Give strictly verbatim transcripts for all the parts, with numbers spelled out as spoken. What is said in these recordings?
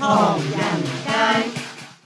唐人街。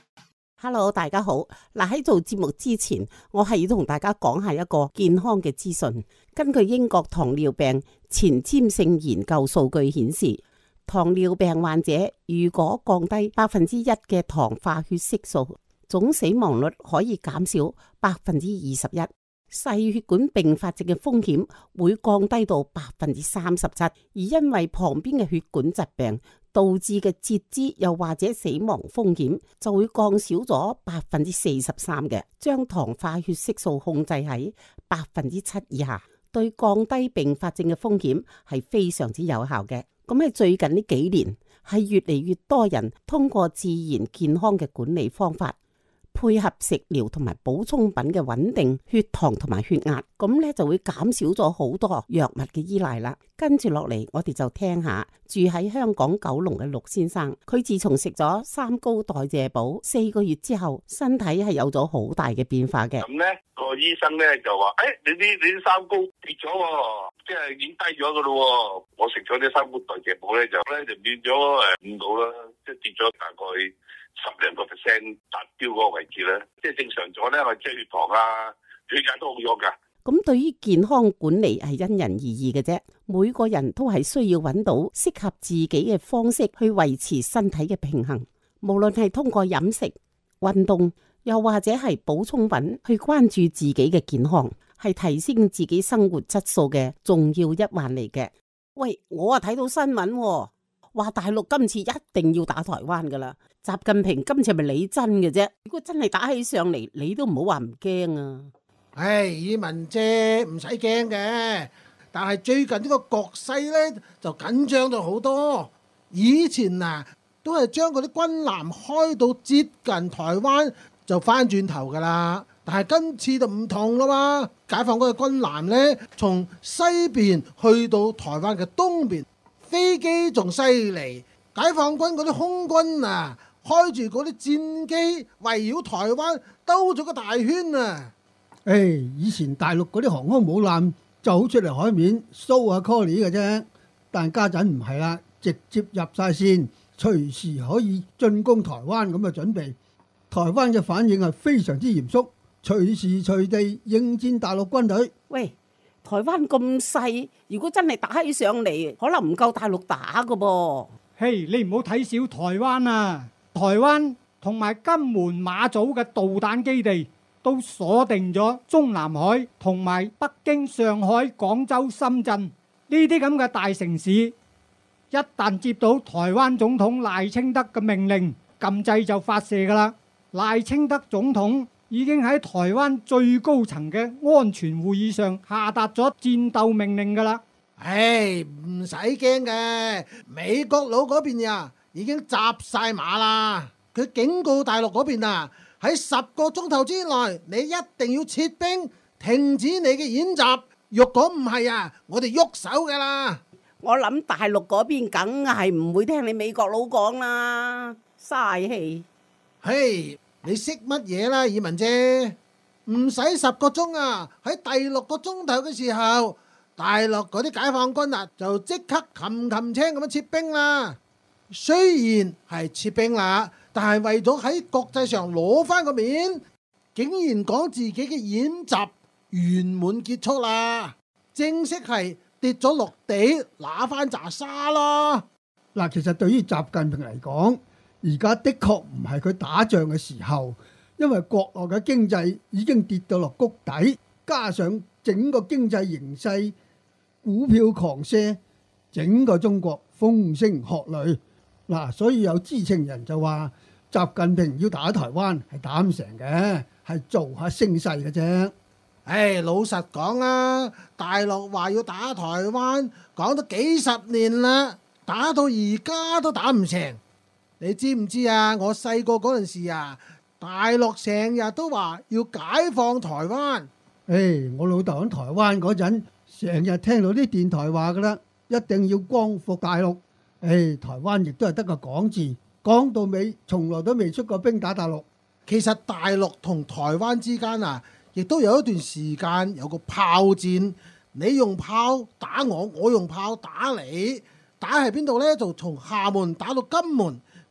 Hello， 大家好。嗱，喺做節目之前，我係要同大家講下一個健康嘅資訊。根據英國糖尿病前瞻性研究數據顯示，糖尿病患者如果降低百分之一嘅糖化血色素，總死亡率可以減少百分之二十一，細血管併發症嘅風險會降低到百分之三十七，而因為旁邊嘅血管疾病導致嘅截肢又或者死亡風險就會降少咗百分之四十三嘅，將糖化血色素控制喺百分之七以下，對降低併發症嘅風險係非常之有效嘅。咁喺最近呢幾年，係越嚟越多人通過自然健康嘅管理方法，配合食療同埋補充品嘅穩定血糖同埋血壓，咁咧就會減少咗好多藥物嘅依賴啦。跟住落嚟，我哋就聽下住喺香港九龍嘅陸先生，佢自從食咗三高代謝寶四個月之後，身體係有咗好大嘅變化嘅。 咁咧個醫生咧就話：誒、哎，你啲你啲三高跌咗喎，即係已經低咗噶咯。我食咗啲三高代謝寶咧，就咧就變咗誒五度啦，即係跌咗大概十零個 percent 達標嗰個位置咧，即係正常咗咧，我即係血糖啊、血壓都好咗噶。 咁對於健康管理係因人而異嘅啫，每個人都係需要揾到適合自己嘅方式去維持身體嘅平衡。無論係通過飲食、運動，又或者係補充品去關注自己嘅健康，係提升自己生活質素嘅重要一環嚟嘅。喂，我啊睇到新聞，話大陸今次一定要打台灣噶啦。習近平今次係咪理真嘅啫？如果真係打起上嚟，你都唔好話唔驚啊！ 唉，以文姐唔使驚嘅，但係最近呢個局勢呢，就緊張咗好多。以前啊都係將嗰啲軍艦開到接近台灣就翻轉頭噶啦，但係今次就唔同啦嘛。解放軍嘅軍艦呢，從西邊去到台灣嘅東邊，飛機仲犀利。解放軍嗰啲空軍啊，開住嗰啲戰機圍繞台灣兜咗個大圈啊！ 誒、hey，以前大陸嗰啲航空母艦就好出嚟海面 show 下 colly 嘅啫，但家陣唔係啦，直接入晒線，隨時可以進攻台灣咁嘅準備。台灣嘅反應係非常之嚴肅，隨時隨地應戰大陸軍隊。 喂，台灣咁細，如果真係打起上嚟，可能唔夠大陸打㗎噃。 嘿、hey，你唔好睇小台灣啊！台灣同埋金門馬祖嘅導彈基地都鎖定咗中南海同埋北京、上海、廣州、深圳呢啲咁嘅大城市，一旦接到台灣總統賴清德嘅命令，撳掣就發射㗎啦。賴清德總統已經喺台灣最高層嘅安全會議上下達咗戰鬥命令㗎啦。 唉，唔使驚嘅，美國佬嗰邊呀已經集晒馬啦。佢警告大陸嗰邊啊，喺十個鐘頭之內，你一定要撤兵，停止你嘅演習。若果唔係啊，我哋喐手噶啦。 我諗大陸嗰邊梗係唔會聽你美國佬講啦，嘥氣。 嘿，你識乜嘢啦，以文姐？唔使十個鐘啊，喺第六個鐘頭嘅時候，大陸嗰啲解放軍啊就即刻擒擒青咁樣撤兵啦。雖然係撤兵啦，但係為咗喺國際上攞翻個面，竟然講自己嘅演習圓滿結束啦，正式係跌咗落地拿翻扎沙咯。 嗱，其實對於習近平嚟講，而家的確唔係佢打仗嘅時候，因為國內嘅經濟已經跌到落谷底，加上整個經濟形勢股票狂瀉，整個中國風聲鶴唳。嗱，所以有知情人就話習近平要打台灣係打唔成嘅，係做下聲勢嘅啫。 唉，老實講啊，大陸話要打台灣，講咗幾十年啦，打到而家都打唔成。你知唔知啊？我細個嗰陣時啊，大陸成日都話要解放台灣。 誒，我老豆喺台灣嗰陣，成日聽到啲電台話噶啦，一定要光復大陸。誒，台灣亦都係得個講字，講到尾從來都未出過兵打大陸。 其實大陸同台灣之間啊，亦都有一段時間有個炮戰，你用炮打我，我用炮打你，打喺邊度呢？就從廈門打到金門，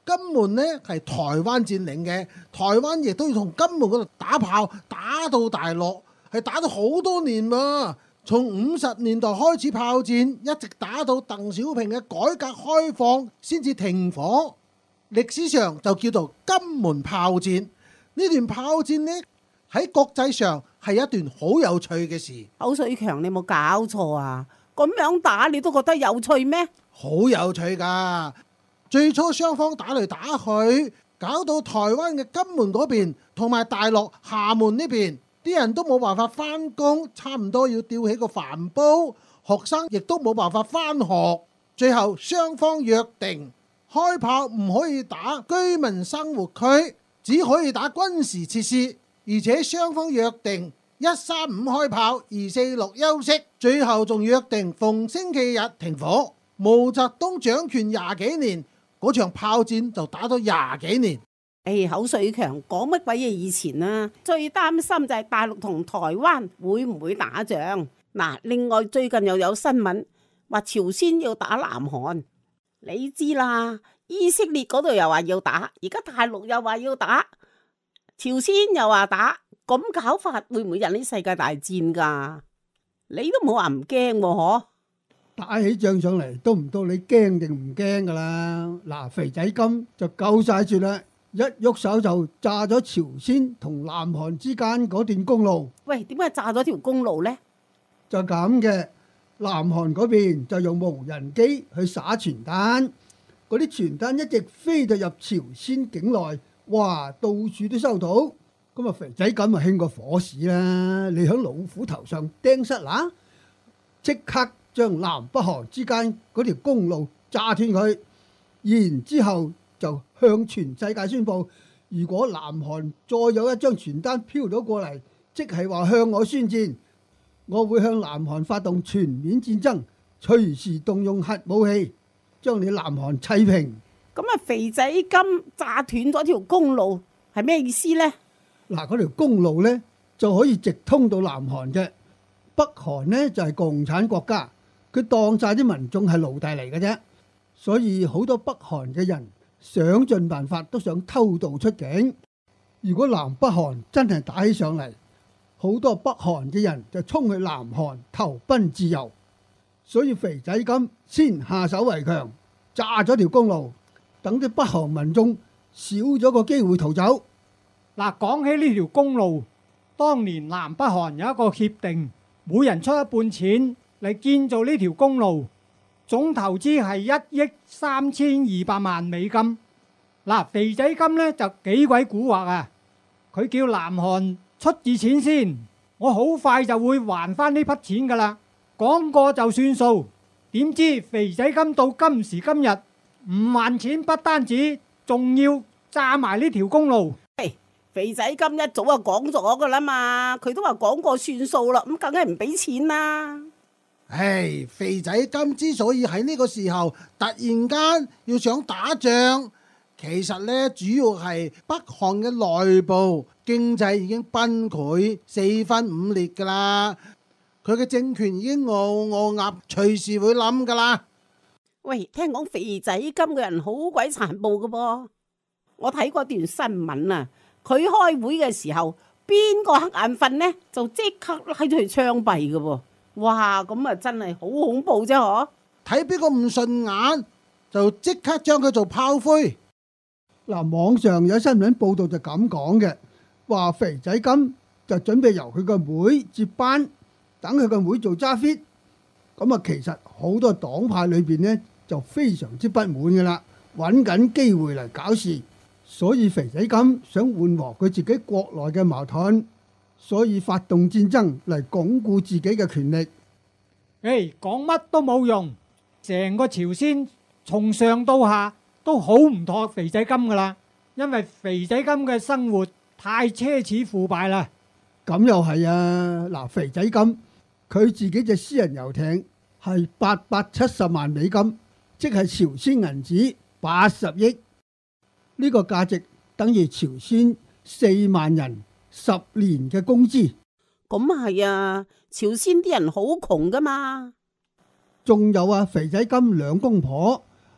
金門呢係台灣佔領嘅，台灣亦都要同金門嗰度打炮，打到大陸，係打咗好多年喎。從五十年代開始炮戰，一直打到鄧小平嘅改革開放先至停火。歷史上就叫做金門炮戰。呢段炮戰呢喺國際上係一段好有趣嘅事。 口水強，你冇搞錯啊？咁樣打你都覺得有趣咩？ 好有趣㗎！最初雙方打嚟打去，搞到台灣嘅金門嗰邊同埋大陸廈門呢邊啲人都冇辦法返工，差唔多要吊起個帆煲，學生亦都冇辦法返學。最後雙方約定開炮唔可以打居民生活區，只可以打軍事設施，而且雙方約定一三五開炮，二四六休息，最後仲約定逢星期日停火。毛澤東掌權廿幾年，嗰場炮戰就打咗廿幾年。 誒，口水強，講乜鬼嘢以前啊？最擔心就係大陸同台灣會唔會打仗。嗱，另外最近又有新聞話朝鮮要打南韓，你知啦，以色列嗰度又話要打，而家大陸又話要打，朝鮮又話打，咁搞法會唔會引起世界大戰噶？你都冇話唔驚喎，嗬？ 打起仗上嚟都唔到你驚定唔驚噶啦。嗱，肥仔金就夠晒絕啦，一喐手就炸咗朝鮮同南韓之間嗰段公路。 喂，點解炸咗條公路呢？ 就咁嘅，南韓嗰邊就用無人機去灑傳單，嗰啲傳單一直飛到入朝鮮境內，哇，到處都收到。咁啊，肥仔金啊興過火屎啦，你響老虎頭上釘塞乸，即刻將南北韓之間嗰條公路炸斷佢，然之後就向全世界宣佈，如果南韓再有一張傳單飄到過嚟，即係話向我宣戰，我會向南韓發動全面戰爭，隨時動用核武器，將你南韓砌平。 咁啊，肥仔金炸斷咗條公路係咩意思呢？ 嗱，嗰條公路呢就可以直通到南韓嘅。北韓呢就係共產國家，佢當晒啲民眾係奴隸嚟嘅啫，所以好多北韓嘅人想盡辦法都想偷渡出境。如果南北韓真係打起上嚟，好多北韓嘅人就衝去南韓投奔自由，所以肥仔金先下手為強，炸咗條公路，等啲北韓民眾少咗個機會逃走。 嗱，講起呢條公路，當年南北韓有一個協定，每人出一半錢嚟建造呢條公路，總投資係一億三千二百萬美金。嗱，肥仔金呢就幾鬼蠱惑啊！佢叫南韓出字錢先，我好快就會還翻呢筆錢噶啦，講過就算數。點知肥仔金到今時今日唔還錢，不單止，仲要炸埋呢條公路。 肥仔金一早就講咗噶啦嘛，佢都話講過算數啦，咁梗係唔俾錢啦。 唉，肥仔金之所以喺呢個時候突然間要想打仗，其實呢主要係北韓嘅內部經濟已經崩潰四分五裂噶啦，佢嘅政權已經傲傲鴨，隨時會冧噶啦。 喂，聽講肥仔金嘅人好鬼殘暴噶噃，我睇過段新聞啊。佢開會嘅時候，邊個瞌眼瞓呢，就即刻拉咗去槍斃嘅喎！哇，咁啊真係好恐怖啫嗬！ 睇邊個唔順眼，就即刻將佢做炮灰。 嗱，網上有新聞報道就咁講嘅，話肥仔金就準備由佢個妹接班，等佢個妹做揸 fit。咁啊，其實好多黨派裏邊呢，就非常之不滿嘅啦，揾緊機會嚟搞事。所以肥仔金想緩和佢自己國內嘅矛盾，所以發動戰爭嚟鞏固自己嘅權力。 誒，講乜都冇用，成個朝鮮從上到下都好唔妥肥仔金噶啦，因為肥仔金嘅生活太奢侈腐敗啦。 咁又係啊！嗱，肥仔金佢自己隻私人遊艇係八百七十萬美金，即係朝鮮銀紙八十億。呢個價值等於朝鮮四萬人十年嘅工資。 咁係啊，朝鮮啲人好窮噶嘛。 仲有啊，肥仔金兩公婆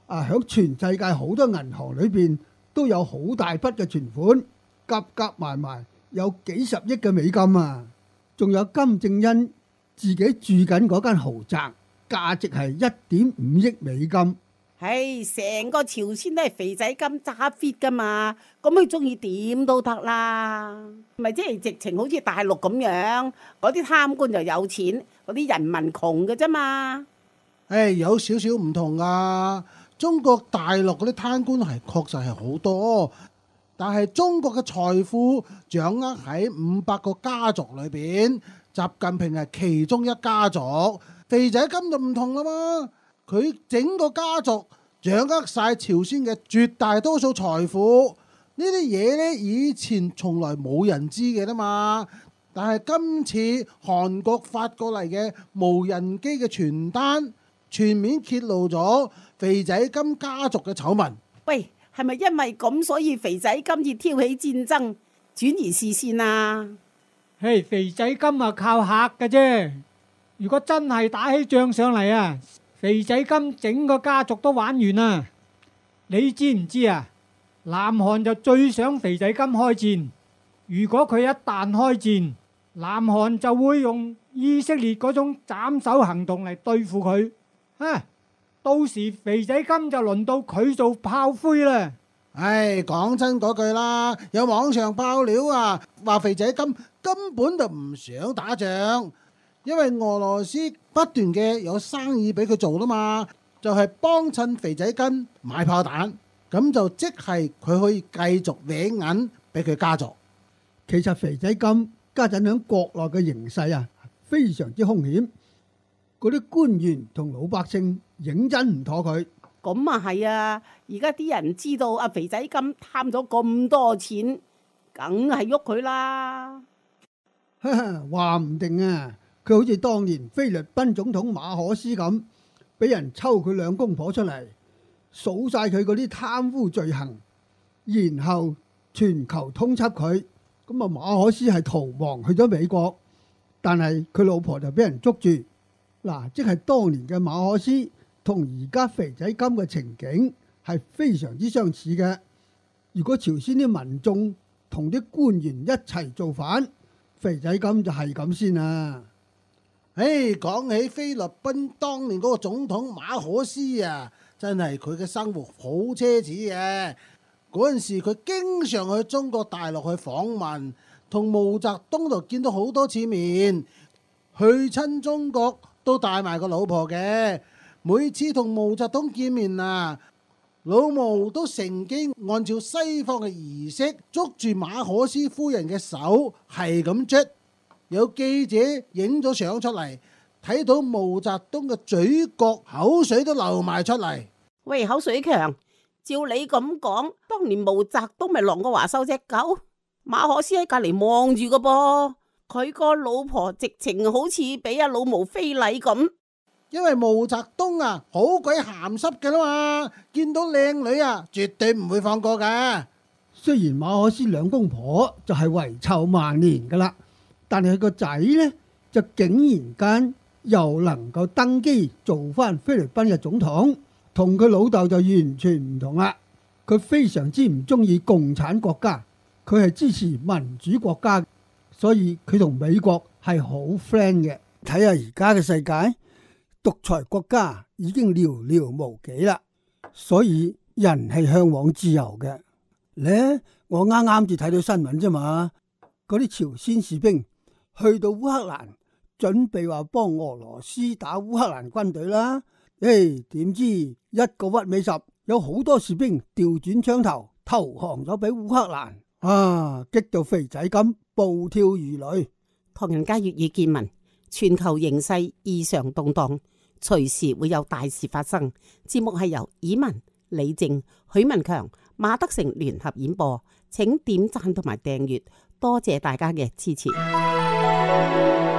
啊，喺全世界好多銀行裏邊都有好大筆嘅存款，夾夾埋埋有幾十億嘅美金啊！仲有金正恩自己住緊嗰間豪宅，價值係一點五億美金。 唉，成個朝鮮都係肥仔金揸 fit 噶嘛，咁佢中意點都得啦，咪即係直情好似大陸咁樣，嗰啲貪官就有錢，嗰啲人民窮嘅啫嘛。 唉，有少少唔同啊！中國大陸嗰啲貪官係確實係好多，但係中國嘅財富掌握喺五百個家族裏邊，習近平係其中一家族，肥仔金就唔同啦嘛。佢整個家族掌握晒朝鮮嘅絕大多數財富，呢啲嘢呢，以前從來冇人知嘅啦嘛。但係今次韓國發過嚟嘅無人機嘅傳單，全面揭露咗肥仔金家族嘅醜聞。 喂，係咪因為咁所以肥仔金要挑起戰爭，轉移視線啊？ 嘿，肥仔金啊靠嚇嘅啫，如果真係打起仗上嚟啊，肥仔金整個家族都玩完啦！你知唔知啊？南韓就最想肥仔金開戰。如果佢一旦開戰，南韓就會用以色列嗰種斬首行動嚟對付佢。啊，到時肥仔金就輪到佢做炮灰啦！ 唉，講真嗰句啦，有網上爆料啊，話肥仔金根本就唔想打仗。因為俄羅斯不斷嘅有生意俾佢做啦嘛，就係幫襯肥仔金買炮彈，咁就即係佢可以繼續搲銀俾佢家族。 其實肥仔金家陣喺國內嘅形勢啊，非常之兇險，嗰啲官員同老百姓認真唔妥佢。 咁啊係啊，而家啲人知道阿肥仔金貪咗咁多錢，梗係喐佢啦。 話唔定啊！佢好似當年菲律賓總統馬可斯咁，俾人抽佢兩公婆出嚟，數晒佢嗰啲貪污罪行，然後全球通緝佢。咁啊，馬可斯係逃亡去咗美國，但係佢老婆就俾人捉住。嗱，即係當年嘅馬可斯同而家肥仔金嘅情景係非常之相似嘅。如果朝鮮啲民眾同啲官員一齊造反，肥仔金就係咁先啊！ 誒，講起菲律賓當年嗰個總統馬可斯啊，真係佢嘅生活好奢侈嘅。嗰陣時佢經常去中國大陸去訪問，同毛澤東就見到好多次面，去親中國都帶埋個老婆嘅。每次同毛澤東見面啊，老毛都乘機按照西方嘅儀式捉住馬可斯夫人嘅手，係咁捽。有記者影咗相出嚟，睇到毛澤東嘅嘴角口水都流埋出嚟。 喂，口水強，照你咁講，當年毛澤東咪狼過華收隻狗，馬可斯喺隔籬望住個噃，佢個老婆直情好似俾阿老毛非禮咁。 因為毛澤東啊好鬼鹹濕嘅啦嘛，見到靚女啊絕對唔會放過噶。 雖然馬可斯兩公婆就係遺臭萬年噶啦，但係佢個仔呢，就竟然間又能夠登基做翻菲律賓嘅總統，同佢老豆就完全唔同啦。佢非常之唔中意共產國家，佢係支持民主國家，所以佢同美國係好 friend 嘅。睇下而家嘅世界，獨裁國家已經寥寥無幾啦，所以人係向往自由嘅。呢，我啱啱至睇到新聞啫嘛，嗰啲朝鮮士兵去到烏克蘭，準備話幫俄羅斯打烏克蘭軍隊啦。誒，點知一個屈尾十，有好多士兵調轉槍頭投降咗俾烏克蘭，啊，激到肥仔金暴跳如雷。 唐人街粵語見聞，全球形勢異常動盪，隨時會有大事發生。節目係由以文、李靜、許文強、馬德成聯合演播，請點讚同埋訂閱，多謝大家嘅支持。